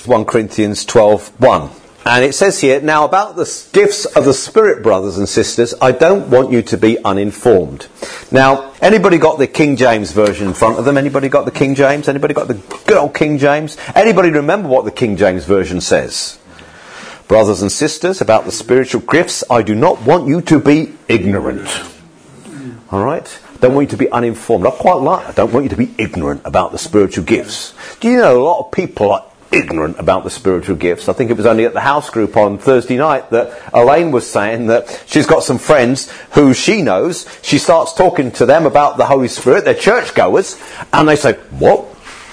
1 Corinthians 12:1. And it says here, now about the gifts of the Spirit, brothers and sisters, I don't want you to be uninformed. Now, anybody got the King James version in front of them? Anybody got the King James? Anybody got the good old King James? Anybody remember what the King James version says? Brothers and sisters, about the spiritual gifts, I do not want you to be ignorant. All right? Don't want you to be uninformed. I quite like that. I don't want you to be ignorant about the spiritual gifts. Do you know a lot of people are ignorant about the spiritual gifts? I think it was only at the house group on Thursday night that Elaine was saying that she's got some friends who she knows. She starts talking to them about the Holy Spirit. They're churchgoers. And they say, what?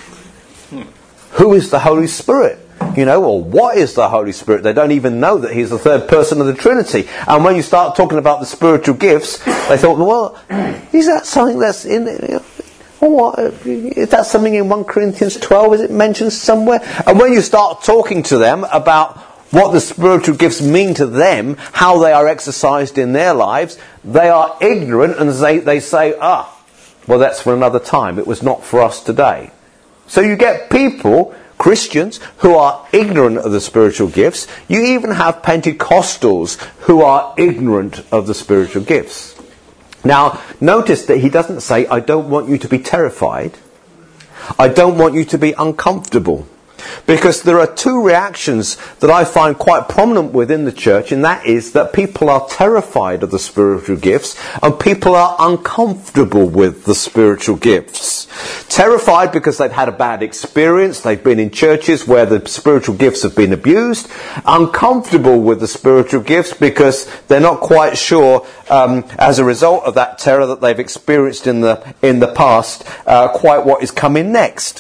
Who is the Holy Spirit? You know, or what is the Holy Spirit? They don't even know that he's the third person of the Trinity. And when you start talking about the spiritual gifts, they thought, well, is that something that's in it? Or what? Is that something in 1 Corinthians 12? Is it mentioned somewhere? And when you start talking to them about what the spiritual gifts mean to them, how they are exercised in their lives, they are ignorant and they say, well, that's for another time. It was not for us today. So you get people, Christians, who are ignorant of the spiritual gifts. You even have Pentecostals who are ignorant of the spiritual gifts. Now, notice that he doesn't say, I don't want you to be terrified. I don't want you to be uncomfortable. Because there are two reactions that I find quite prominent within the church, and that is that people are terrified of the spiritual gifts and people are uncomfortable with the spiritual gifts. Terrified because they've had a bad experience, they've been in churches where the spiritual gifts have been abused. Uncomfortable with the spiritual gifts because they're not quite sure, as a result of that terror that they've experienced in the past, quite what is coming next.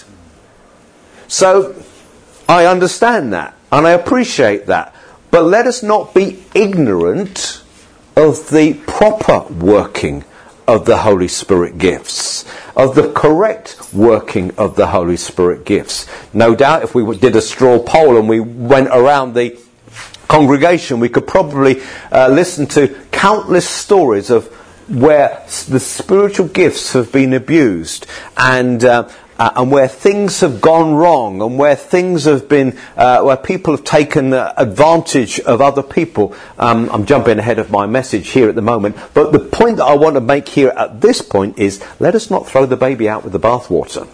So, I understand that, and I appreciate that. But let us not be ignorant of the proper working of the Holy Spirit gifts, of the correct working of the Holy Spirit gifts. No doubt if we did a straw poll and we went around the congregation, we could probably listen to countless stories of where the spiritual gifts have been abused and where things have gone wrong, and where things have been, where people have taken advantage of other people. I'm jumping ahead of my message here at the moment, but the point that I want to make here at this point is, let us not throw the baby out with the bathwater.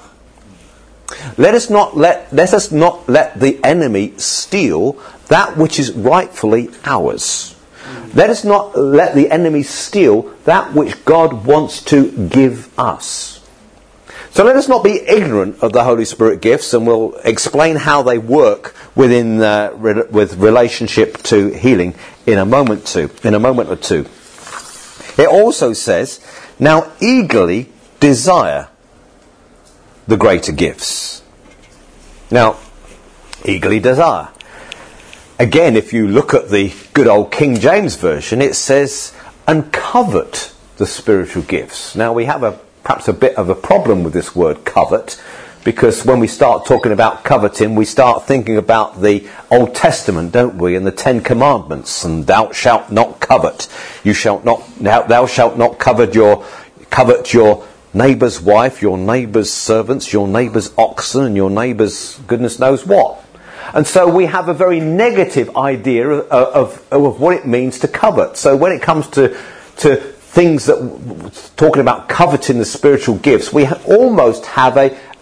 Let us not let the enemy steal that which is rightfully ours. Let us not let the enemy steal that which God wants to give us. So let us not be ignorant of the Holy Spirit gifts, and we'll explain how they work within with relationship to healing in a moment or two. It also says, now eagerly desire the greater gifts. Now, eagerly desire. Again, if you look at the good old King James Version, it says, and covet the spiritual gifts. Now, we have perhaps a bit of a problem with this word covet, because when we start talking about coveting, we start thinking about the Old Testament, don't we, and the Ten Commandments, and thou shalt not covet. Thou shalt not covet your neighbour's wife, your neighbour's servants, your neighbour's oxen, and your neighbour's goodness knows what. And so we have a very negative idea of what it means to covet. So when it comes to things that talking about coveting the spiritual gifts, we almost have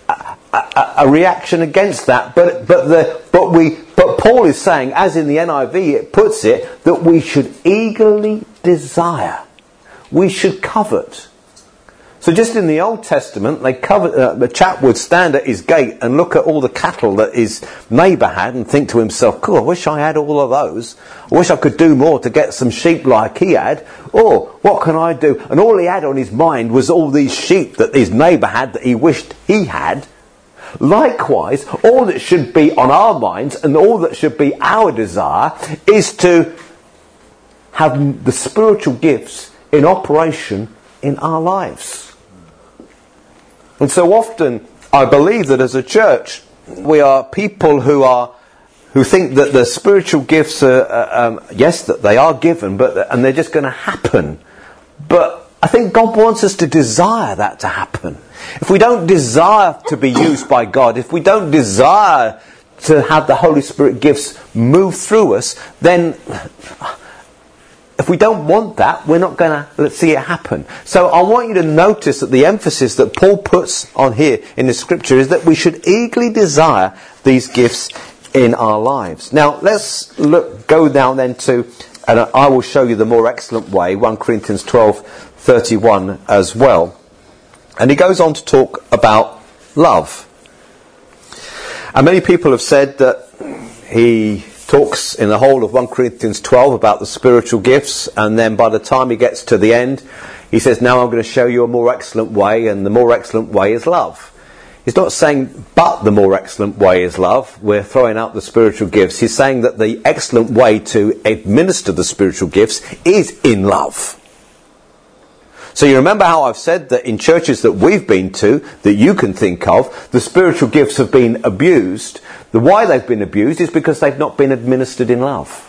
a reaction against that. But Paul is saying, as in the NIV it puts it, that we should eagerly desire. We should covet. So just in the Old Testament, they covet. The chap would stand at his gate and look at all the cattle that his neighbour had and think to himself, cool, I wish I had all of those. I wish I could do more to get some sheep like he had. Or, what can I do? And all he had on his mind was all these sheep that his neighbour had that he wished he had. Likewise, all that should be on our minds and all that should be our desire is to have the spiritual gifts in operation in our lives. And so often, I believe that as a church, we are people who think that the spiritual gifts are, yes, that they are given, and they're just going to happen. But I think God wants us to desire that to happen. If we don't desire to be used by God, if we don't desire to have the Holy Spirit gifts move through us, then if we don't want that, we're not going to see it happen. So I want you to notice that the emphasis that Paul puts on here in the scripture is that we should eagerly desire these gifts in our lives. Now let's go down then to, and I will show you the more excellent way, 1 Corinthians 12:31 as well. And he goes on to talk about love. And many people have said that he talks in the whole of 1 Corinthians 12 about the spiritual gifts, and then by the time he gets to the end, he says, now I'm going to show you a more excellent way, and the more excellent way is love. He's not saying, but the more excellent way is love. We're throwing out the spiritual gifts. He's saying that the excellent way to administer the spiritual gifts is in love. So you remember how I've said that in churches that we've been to, that you can think of, the spiritual gifts have been abused. The why they've been abused is because they've not been administered in love.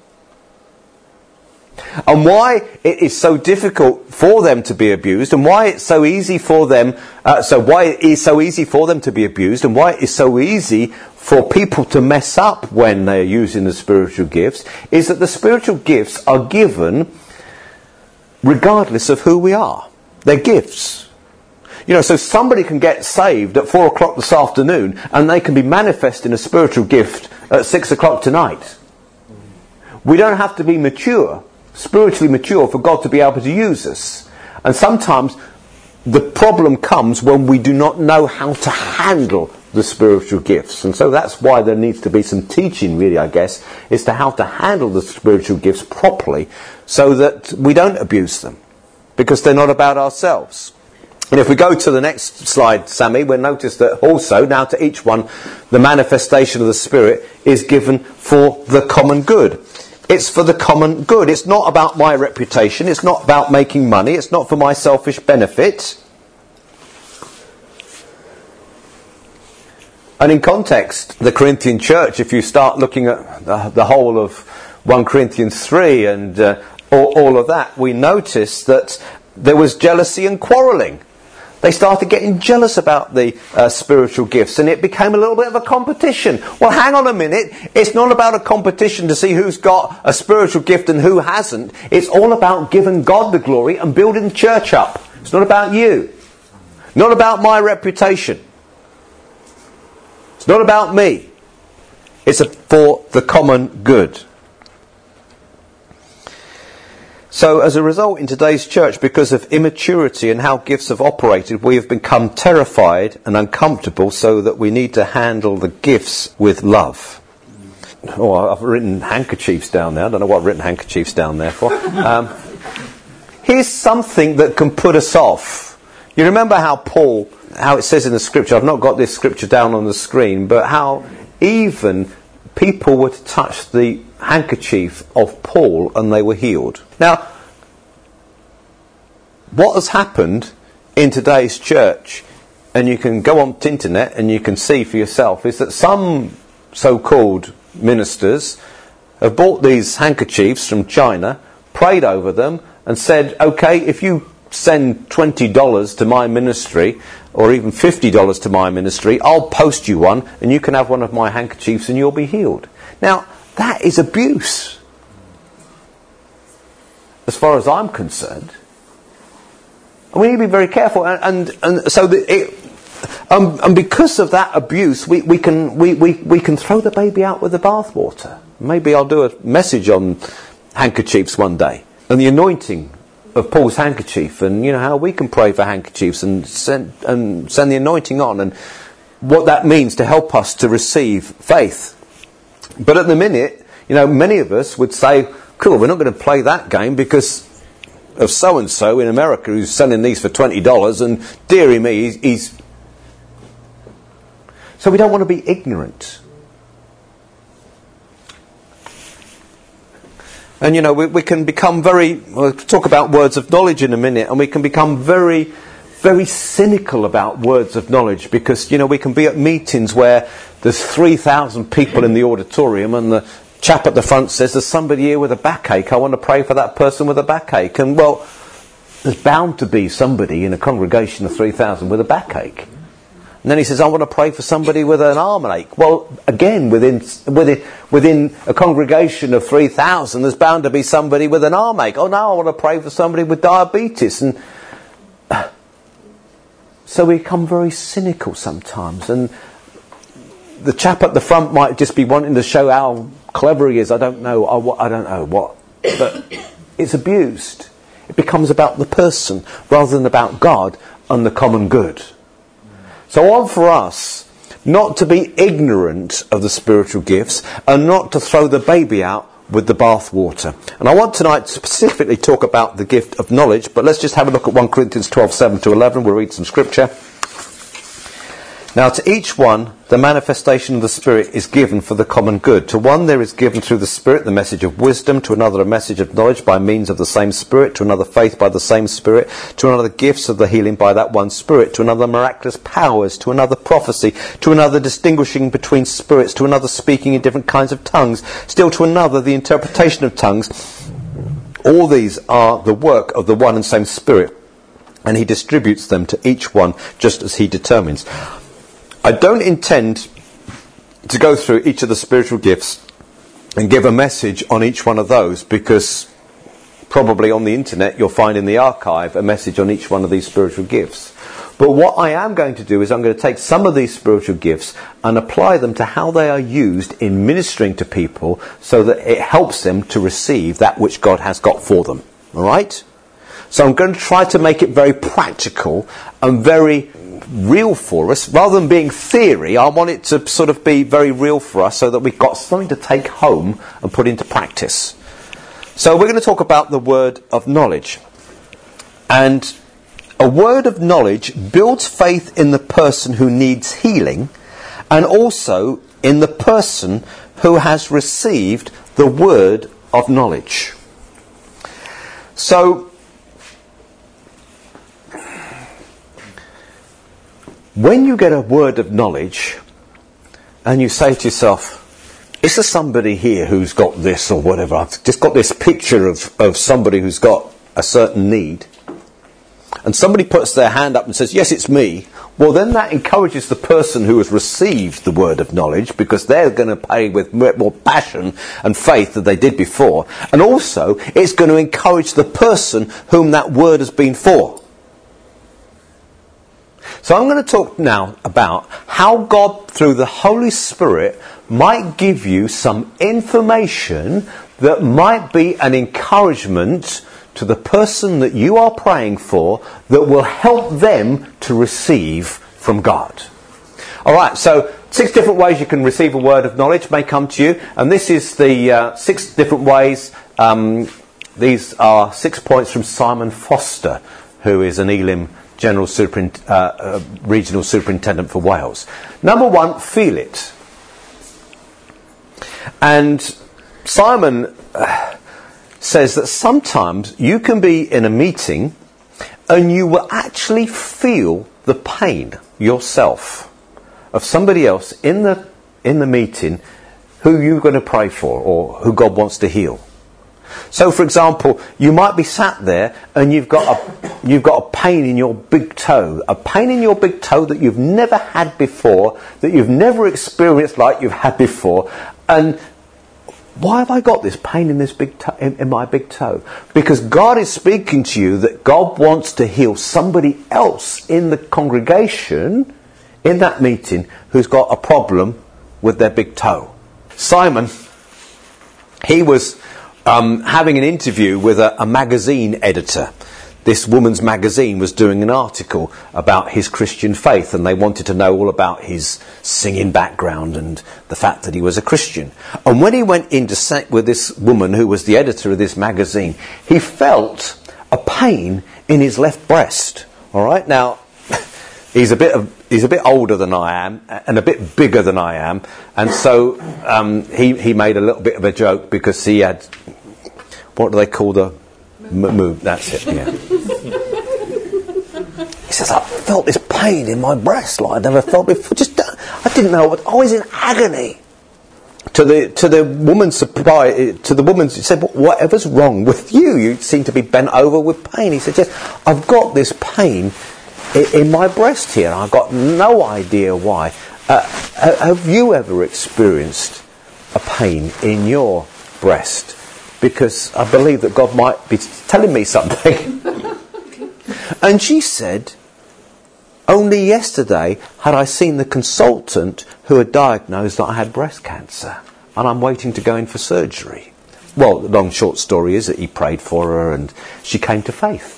And why it is so difficult for them to be abused, and why it's so easy for them, why it is so easy for them to be abused, and why it is so easy for people to mess up when they're using the spiritual gifts, is that the spiritual gifts are given regardless of who we are. They're gifts. You know, so somebody can get saved at 4 o'clock this afternoon and they can be manifesting a spiritual gift at 6 o'clock tonight. We don't have to be mature, spiritually mature, for God to be able to use us. And sometimes the problem comes when we do not know how to handle the spiritual gifts. And so that's why there needs to be some teaching, really, I guess, as to how to handle the spiritual gifts properly so that we don't abuse them, because they're not about ourselves. And if we go to the next slide, Sammy, we'll notice that also, now to each one, the manifestation of the Spirit is given for the common good. It's for the common good. It's not about my reputation. It's not about making money. It's not for my selfish benefit. And in context, the Corinthian church, if you start looking at the whole of 1 Corinthians 3 and all of that, we notice that there was jealousy and quarrelling. They started getting jealous about the spiritual gifts, and it became a little bit of a competition. Well, hang on a minute. It's not about a competition to see who's got a spiritual gift and who hasn't. It's all about giving God the glory and building the church up. It's not about you. Not about my reputation. It's not about me. It's for the common good. So as a result, in today's church, because of immaturity and how gifts have operated, we have become terrified and uncomfortable, so that we need to handle the gifts with love. Oh, I've written handkerchiefs down there. I don't know what I've written handkerchiefs down there for. Here's something that can put us off. You remember how it says in the scripture, I've not got this scripture down on the screen, but how even people were to touch the handkerchief of Paul and they were healed. Now, what has happened in today's church, and you can go on the internet and you can see for yourself, is that some so-called ministers have bought these handkerchiefs from China, prayed over them and said, okay, if you send $20 to my ministry, or even $50 to my ministry, I'll post you one and you can have one of my handkerchiefs and you'll be healed. Now, that is abuse, as far as I'm concerned. And we need to be very careful. And so because of that abuse, we can throw the baby out with the bathwater. Maybe I'll do a message on handkerchiefs one day, and the anointing of Paul's handkerchief, and you know how we can pray for handkerchiefs and send the anointing on, and what that means to help us to receive faith. But at the minute, you know, many of us would say, cool, we're not going to play that game because of so-and-so in America who's selling these for $20, and dearie me, he's... So we don't want to be ignorant. And, you know, we can become we'll talk about words of knowledge in a minute, and we can become very, very cynical about words of knowledge, because, you know, we can be at meetings where there's 3,000 people in the auditorium and the chap at the front says, there's somebody here with a backache, I want to pray for that person with a backache. And, well, there's bound to be somebody in a congregation of 3,000 with a backache. And then he says, I want to pray for somebody with an arm ache. Well, again, within a congregation of 3,000, there's bound to be somebody with an arm ache. Oh, no, I want to pray for somebody with diabetes. And so we become very cynical sometimes. And the chap at the front might just be wanting to show how clever he is. I don't know what. But it's abused. It becomes about the person rather than about God and the common good. So on for us not to be ignorant of the spiritual gifts and not to throw the baby out with the bathwater. And I want tonight to specifically talk about the gift of knowledge, but let's just have a look at 1 Corinthians 12, 7 to 11. We'll read some scripture. Now to each one, the manifestation of the Spirit is given for the common good. To one there is given through the Spirit the message of wisdom, to another a message of knowledge by means of the same Spirit, to another faith by the same Spirit, to another gifts of the healing by that one Spirit, to another miraculous powers, to another prophecy, to another distinguishing between spirits, to another speaking in different kinds of tongues, still to another the interpretation of tongues. All these are the work of the one and same Spirit, and he distributes them to each one just as he determines. I don't intend to go through each of the spiritual gifts and give a message on each one of those, because probably on the internet you'll find in the archive a message on each one of these spiritual gifts. But what I am going to do is I'm going to take some of these spiritual gifts and apply them to how they are used in ministering to people so that it helps them to receive that which God has got for them. All right? So I'm going to try to make it very practical and very real for us. Rather than being theory, I want it to sort of be very real for us so that we've got something to take home and put into practice. So we're going to talk about the word of knowledge. And a word of knowledge builds faith in the person who needs healing and also in the person who has received the word of knowledge. So when you get a word of knowledge and you say to yourself, is there somebody here who's got this or whatever? I've just got this picture of somebody who's got a certain need. And somebody puts their hand up and says, yes, it's me. Well, then that encourages the person who has received the word of knowledge, because they're going to pray with more passion and faith than they did before. And also, it's going to encourage the person whom that word has been for. So I'm going to talk now about how God, through the Holy Spirit, might give you some information that might be an encouragement to the person that you are praying for, that will help them to receive from God. Alright, so 6 different ways you can receive a word of knowledge may come to you, and this is the 6 different ways. These are 6 points from Simon Foster, who is an Elim Regional Superintendent for Wales. Number 1, feel it. And Simon says that sometimes you can be in a meeting and you will actually feel the pain yourself of somebody else in the meeting who you're going to pray for or who God wants to heal. So, for example, you might be sat there and you've got a pain in your big toe, that you've never had before, that you've never experienced like you've had before, and why have I got this pain in this in my big toe? Because God is speaking to you that God wants to heal somebody else in the congregation, in that meeting, who's got a problem with their big toe. Simon, he was having an interview with a magazine editor. This woman's magazine was doing an article about his Christian faith, and they wanted to know all about his singing background and the fact that he was a Christian. And when he went in to sit with this woman who was the editor of this magazine, he felt a pain in his left breast. All right, now he's a bit older than I am and a bit bigger than I am, and so he made a little bit of a joke because he had, what do they call the move? That's it. Yeah. He says, I felt this pain in my breast like I'd never felt before. I didn't know what. I was in agony. To the woman's surprise, he said, whatever's wrong with you? You seem to be bent over with pain. He said, yes, I've got this pain in my breast here. I've got no idea why. Have you ever experienced a pain in your breast? Because I believe that God might be telling me something. And she said, only yesterday had I seen the consultant who had diagnosed that I had breast cancer, and I'm waiting to go in for surgery. Well, the long short story is that he prayed for her and she came to faith.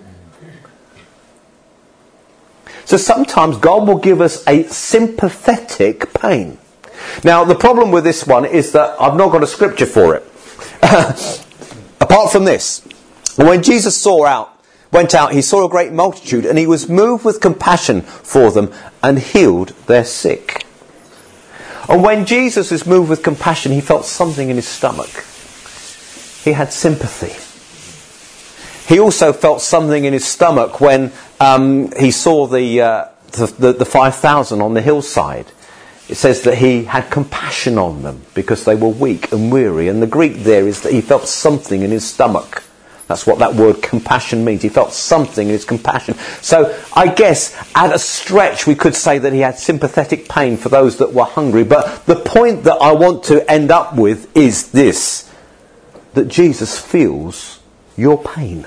So sometimes God will give us a sympathetic pain. Now, the problem with this one is that I've not got a scripture for it. Apart from this, when Jesus went out, he saw a great multitude, and he was moved with compassion for them and healed their sick. And when Jesus was moved with compassion, he felt something in his stomach. He had sympathy. He also felt something in his stomach when he saw the 5,000 on the hillside. It says that he had compassion on them because they were weak and weary. And the Greek there is that he felt something in his stomach. That's what that word compassion means. He felt something in his compassion. So I guess at a stretch we could say that he had sympathetic pain for those that were hungry. But the point that I want to end up with is this: that Jesus feels your pain.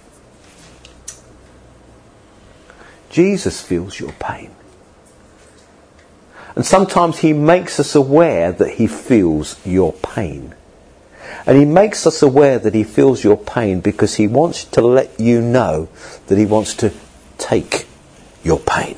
Jesus feels your pain. And sometimes he makes us aware that he feels your pain. And he makes us aware that he feels your pain because he wants to let you know that he wants to take your pain.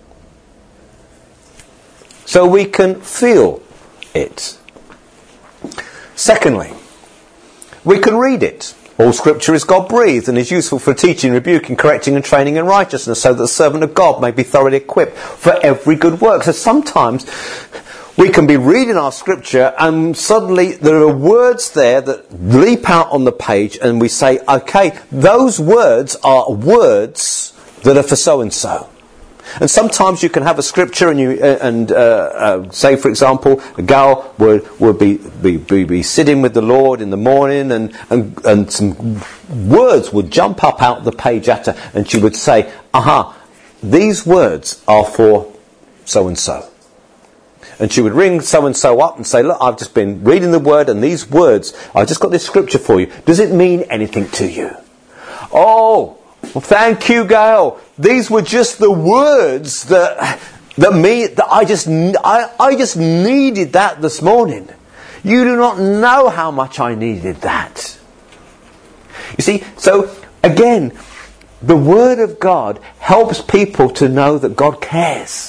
So we can feel it. Secondly, we can read it. All scripture is God-breathed and is useful for teaching, rebuking, correcting and training in righteousness, so that the servant of God may be thoroughly equipped for every good work. So sometimes we can be reading our scripture and suddenly there are words there that leap out on the page and we say, okay, those words are words that are for so-and-so. And sometimes you can have a scripture and say, for example, a girl would be sitting with the Lord in the morning and some words would jump up out the page at her and she would say, these words are for so-and-so. And she would ring so-and-so up and say, look, I've just been reading the word and these words, I've just got this scripture for you. Does it mean anything to you? Oh, well, thank you, Gail. These were just the words that I just needed that this morning. You do not know how much I needed that. You see, so again, the Word of God helps people to know that God cares.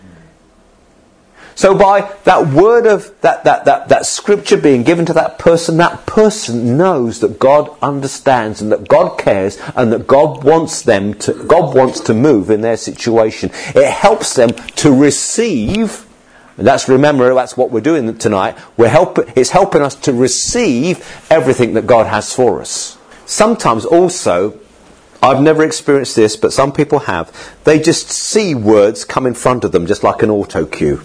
So by that word of that scripture being given to that person knows that God understands and that God cares and that God wants to move in their situation. It helps them to receive, and that's what we're doing tonight. It's helping us to receive everything that God has for us. Sometimes also, I've never experienced this, but some people have, they just see words come in front of them just like an auto cue.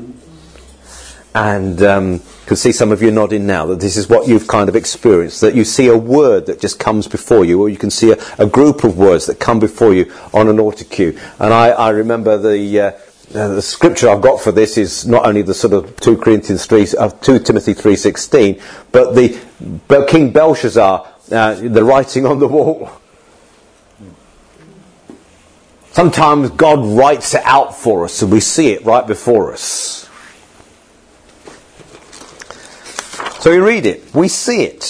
And can see some of you nodding now that this is what you've kind of experienced, that you see a word that just comes before you, or you can see a group of words that come before you on an auto cue. And I remember the scripture I've got for this is not only the sort of 2 Timothy 3:16, but King Belshazzar, the writing on the wall. Sometimes God writes it out for us and we see it right before us. So we read it, we see it.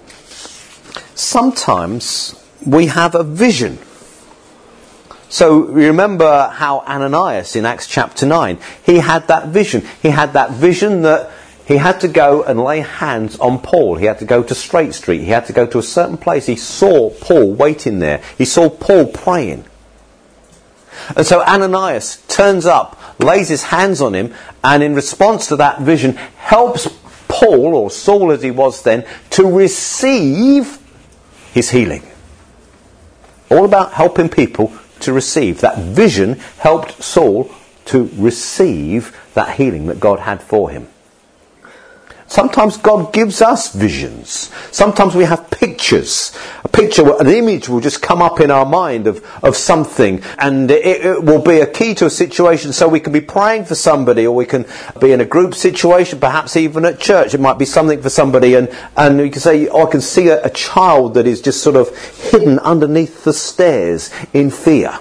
Sometimes we have a vision. So remember how Ananias in Acts chapter 9, he had that vision. He had that vision that he had to go and lay hands on Paul. He had to go to Straight Street. He had to go to a certain place. He saw Paul waiting there. He saw Paul praying. And so Ananias turns up, lays his hands on him, and in response to that vision helps Paul, or Saul as he was then, to receive his healing. All about helping people to receive. That vision helped Saul to receive that healing that God had for him. Sometimes God gives us visions. Sometimes we have pictures. An image will just come up in our mind of something, and it will be a key to a situation. So we can be praying for somebody, or we can be in a group situation, perhaps even at church. It might be something for somebody, and you can say, I can see a child that is just sort of hidden underneath the stairs in fear.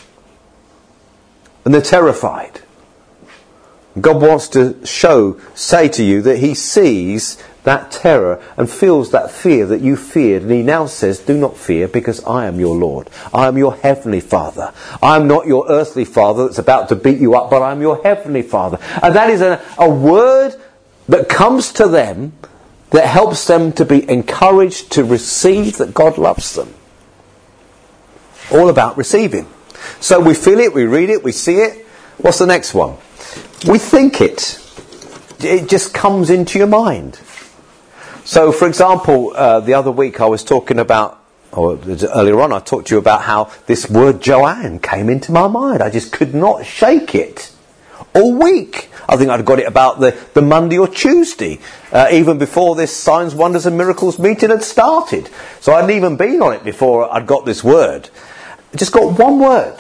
And they're terrified. God wants to say to you that he sees that terror and feels that fear that you feared. And he now says, do not fear, because I am your Lord. I am your heavenly Father. I am not your earthly father that's about to beat you up, but I am your heavenly Father. And that is a word that comes to them that helps them to be encouraged to receive that God loves them. All about receiving. So we feel it, we read it, we see it. What's the next one? We think it. It just comes into your mind. So, for example, the other week I was talking about, or earlier on I talked to you about how this word Joanne came into my mind. I just could not shake it all week. I think I'd got it about the Monday or Tuesday, even before this Signs, Wonders and Miracles meeting had started. So I hadn't even been on it before I'd got this word. I just got one word.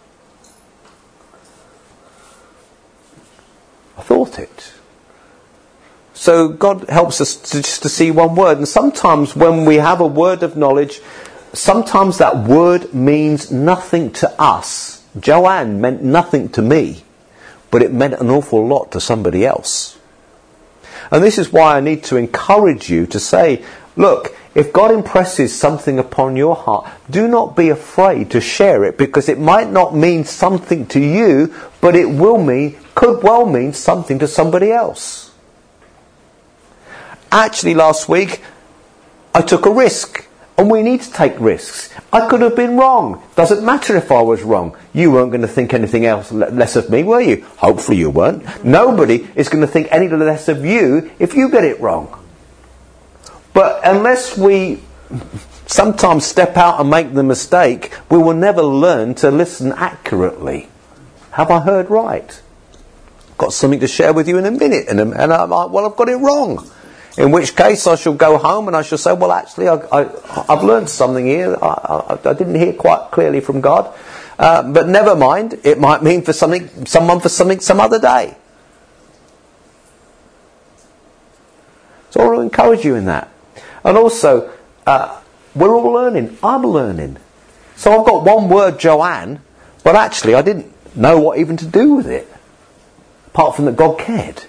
I thought it. So God helps us to see one word. And sometimes when we have a word of knowledge, sometimes that word means nothing to us. Joanne meant nothing to me, but it meant an awful lot to somebody else. And this is why I need to encourage you to say, look, if God impresses something upon your heart, do not be afraid to share it, because it might not mean something to you, but it could well mean something to somebody else. Actually, last week, I took a risk. And we need to take risks. I could have been wrong. Doesn't matter if I was wrong. You weren't going to think anything else less of me, were you? Hopefully you weren't. Nobody is going to think any less of you if you get it wrong. But unless we sometimes step out and make the mistake, we will never learn to listen accurately. Have I heard right? Got something to share with you in a minute. And I'm like, well, I've got it wrong. In which case I shall go home and I shall say, well, actually, I've learned something here. I didn't hear quite clearly from God. But never mind. It might mean for someone some other day. So I want to encourage you in that. And also, we're all learning. I'm learning. So I've got one word, Joanne, but actually I didn't know what even to do with it. Apart from that God cared.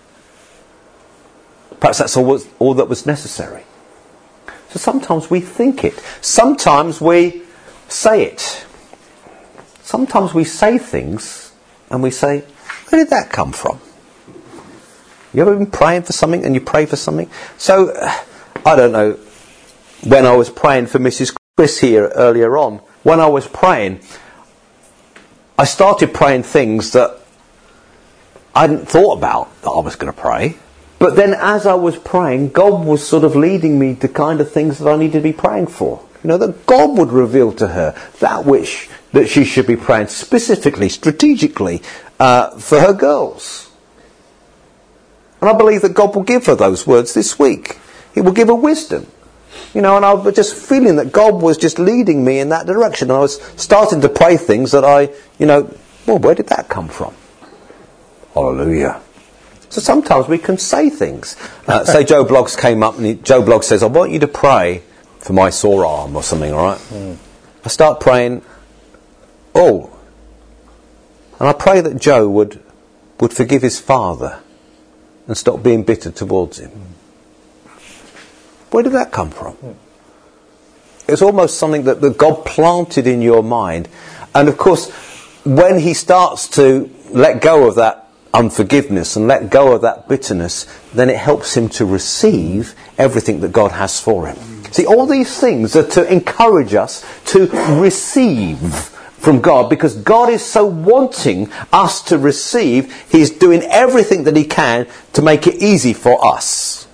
Perhaps that's all that was necessary. So sometimes we think it. Sometimes we say it. Sometimes we say things and we say, where did that come from? You ever been praying for something and you pray for something? So, I don't know, when I was praying for Mrs. Chris here earlier on, when I was praying, I started praying things that I hadn't thought about that I was going to pray. But then as I was praying, God was sort of leading me to kind of things that I needed to be praying for. You know, that God would reveal to her that she should be praying specifically, strategically, for her girls. And I believe that God will give her those words this week. He will give her wisdom. You know, and I was just feeling that God was just leading me in that direction. And I was starting to pray things that well, where did that come from? Hallelujah. So sometimes we can say things. Say Joe Bloggs came up and Joe Bloggs says, I want you to pray for my sore arm or something, all right? Mm. I start praying, and I pray that Joe would forgive his father and stop being bitter towards him. Where did that come from? It's almost something that God planted in your mind. And of course, when he starts to let go of that unforgiveness and let go of that bitterness, then it helps him to receive everything that God has for him. See, all these things are to encourage us to receive from God, because God is so wanting us to receive. He's doing everything that he can to make it easy for us.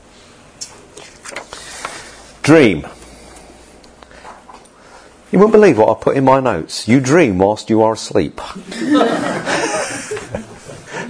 Dream. You won't believe what I put in my notes. You dream whilst you are asleep.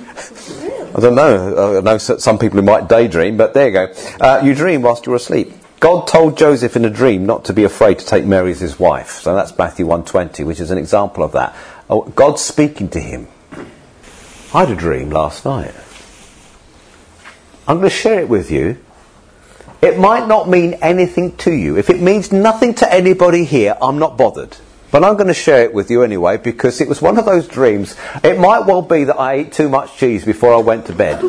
I don't know. I know some people who might daydream, but there you go. You dream whilst you're asleep. God told Joseph in a dream not to be afraid to take Mary as his wife. So that's Matthew 1:20, which is an example of that. God's speaking to him. I had a dream last night. I'm going to share it with you. It might not mean anything to you. If it means nothing to anybody here, I'm not bothered. But I'm going to share it with you anyway, because it was one of those dreams. It might well be that I ate too much cheese before I went to bed.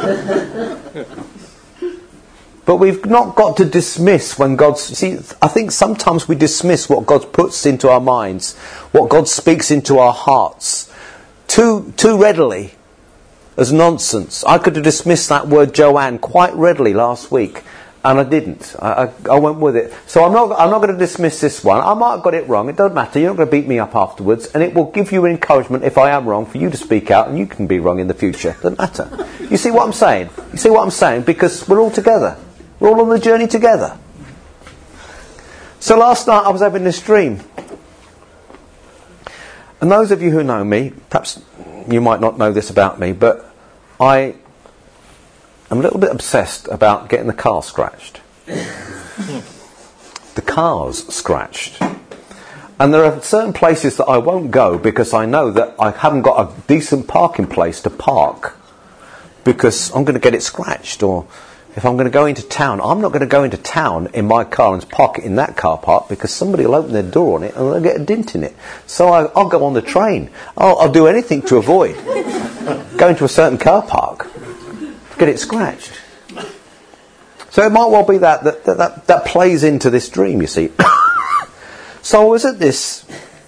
But we've not got to dismiss when God's... See, I think sometimes we dismiss what God puts into our minds, what God speaks into our hearts, too readily as nonsense. I could have dismissed that word Joanne quite readily last week, and I didn't. I went with it. So I'm not going to dismiss this one. I might have got it wrong. It doesn't matter. You're not going to beat me up afterwards, and it will give you encouragement if I am wrong for you to speak out, and you can be wrong in the future. Doesn't matter. You see what I'm saying? You see what I'm saying? Because we're all together. We're all on the journey together. So last night I was having this dream. And those of you who know me, perhaps you might not know this about me, but I am a little bit obsessed about getting the car scratched. The car's scratched. And there are certain places that I won't go because I know that I haven't got a decent parking place to park because I'm going to get it scratched. Or if I'm going to go into town, I'm not going to go into town in my car and park it in that car park because somebody will open their door on it and they'll get a dint in it. So I'll go on the train. I'll do anything to avoid going to a certain car park to get it scratched. So it might well be that plays into this dream, you see. So I was at this.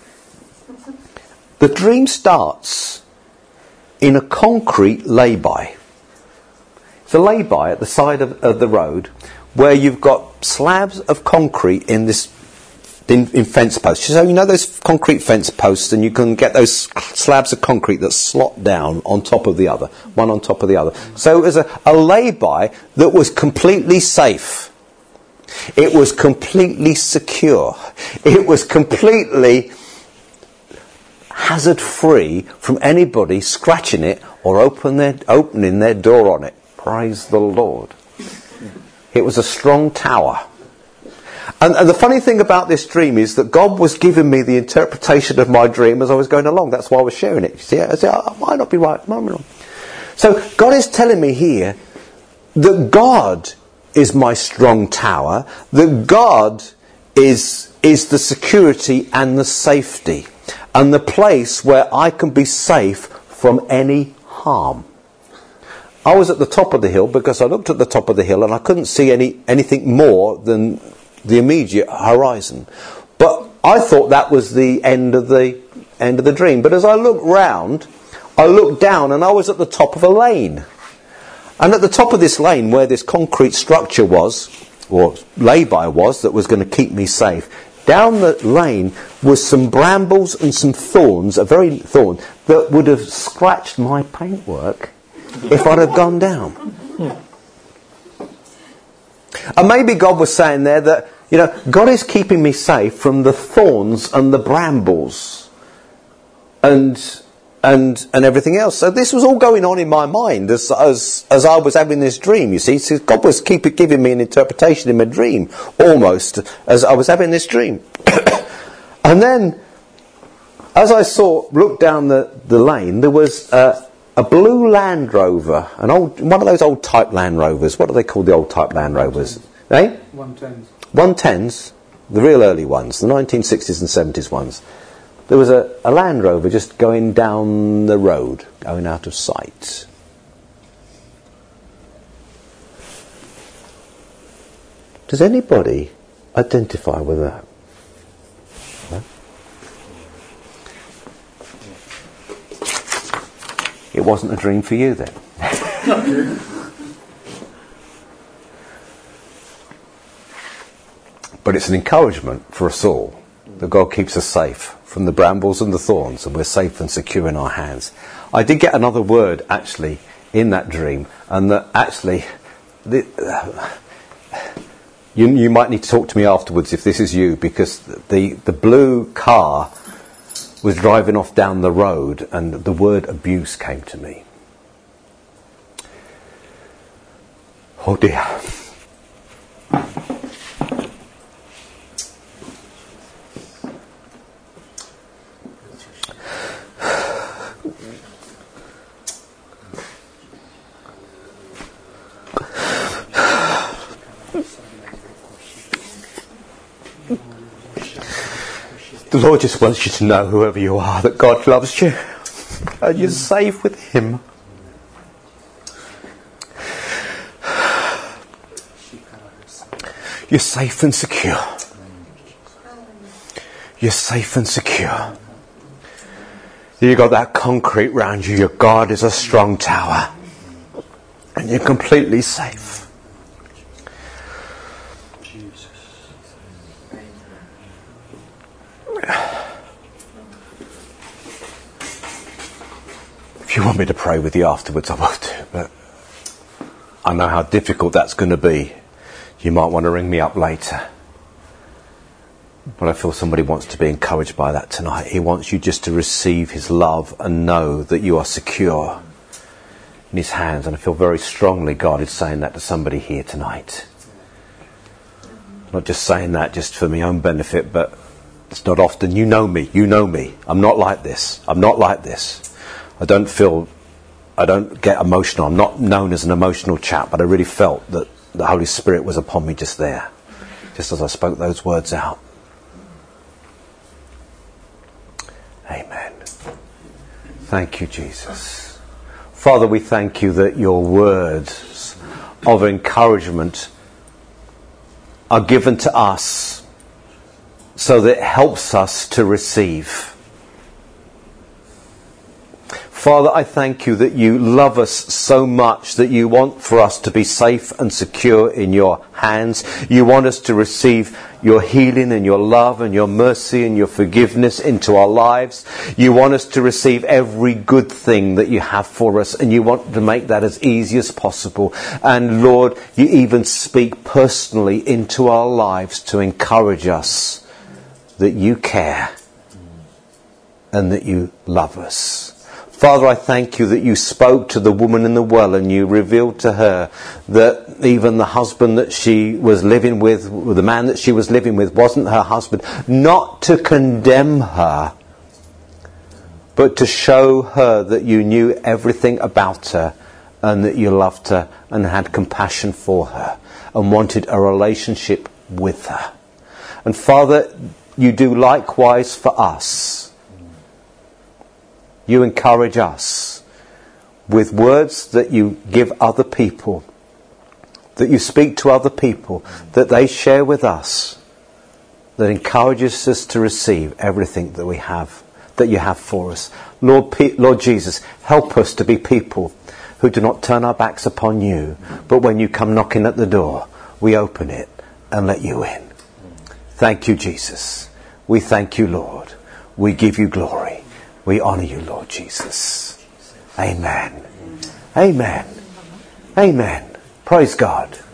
The dream starts in a concrete lay-by. It's a lay-by at the side of the road where you've got slabs of concrete in fence posts. So you know those concrete fence posts, and you can get those slabs of concrete that slot down on top of the other, one on top of the other. So it was a lay-by that was completely safe. It was completely secure. It was completely hazard-free from anybody scratching it or opening their door on it. Praise the Lord. It was a strong tower. And the funny thing about this dream is that God was giving me the interpretation of my dream as I was going along. That's why I was sharing it. You see, I said, I might not be right, I might be wrong. So God is telling me here that God is my strong tower, that God is the security and the safety, and the place where I can be safe from any harm. I was at the top of the hill because I looked at the top of the hill and I couldn't see anything more than the immediate horizon. But I thought that was the end of the dream. But as I looked round, I looked down and I was at the top of a lane. And at the top of this lane, where this concrete structure was, or lay-by was, that was going to keep me safe, down the lane was some brambles and some thorns, a very thorn, that would have scratched my paintwork if I'd have gone down. And maybe God was saying there that, God is keeping me safe from the thorns and the brambles and everything else. So this was all going on in my mind as I was having this dream, you see. So God was giving me an interpretation in my dream, almost, as I was having this dream. And then, as I looked down the lane, there was a blue Land Rover, one of those old type Land Rovers. What do they call the old type Land Rovers? 110s. 110s, the real early ones, the 1960s and 70s ones. There was a Land Rover just going down the road, going out of sight. Does anybody identify with that? No? It wasn't a dream for you then. But it's an encouragement for us all that God keeps us safe from the brambles and the thorns, and we're safe and secure in our hands. I did get another word actually in that dream, and that actually you might need to talk to me afterwards if this is you, because the blue car was driving off down the road and the word abuse came to me. Oh dear. The Lord just wants you to know, whoever you are, that God loves you and you're safe with Him. You're safe and secure. You're safe and secure. You've got that concrete round you. Your God is a strong tower. And you're completely safe. If you want me to pray with you afterwards, I will do. But I know how difficult that's going to be. You might want to ring me up later. But I feel somebody wants to be encouraged by that tonight. He wants you just to receive His love and know that you are secure in His hands. And I feel very strongly God is saying that to somebody here tonight. Not just saying that just for my own benefit, but it's not often. You know me. I'm not like this. I don't get emotional. I'm not known as an emotional chap, but I really felt that the Holy Spirit was upon me just there, just as I spoke those words out. Amen. Thank you, Jesus. Father, we thank you that your words of encouragement are given to us so that it helps us to receive. Father, I thank you that you love us so much that you want for us to be safe and secure in your hands. You want us to receive your healing and your love and your mercy and your forgiveness into our lives. You want us to receive every good thing that you have for us, and you want to make that as easy as possible. And Lord, you even speak personally into our lives to encourage us that you care and that you love us. Father, I thank you that you spoke to the woman in the well and you revealed to her that even the husband that she was living with, the man that she was living with, wasn't her husband. Not to condemn her, but to show her that you knew everything about her and that you loved her and had compassion for her and wanted a relationship with her. And Father, you do likewise for us. You encourage us with words that you give other people, that you speak to other people, that they share with us, that encourages us to receive everything that we have, that you have for us. Lord Jesus, help us to be people who do not turn our backs upon you, but when you come knocking at the door, we open it and let you in. Thank you, Jesus. We thank you, Lord. We give you glory. We honour you, Lord Jesus. Amen. Amen. Amen. Praise God.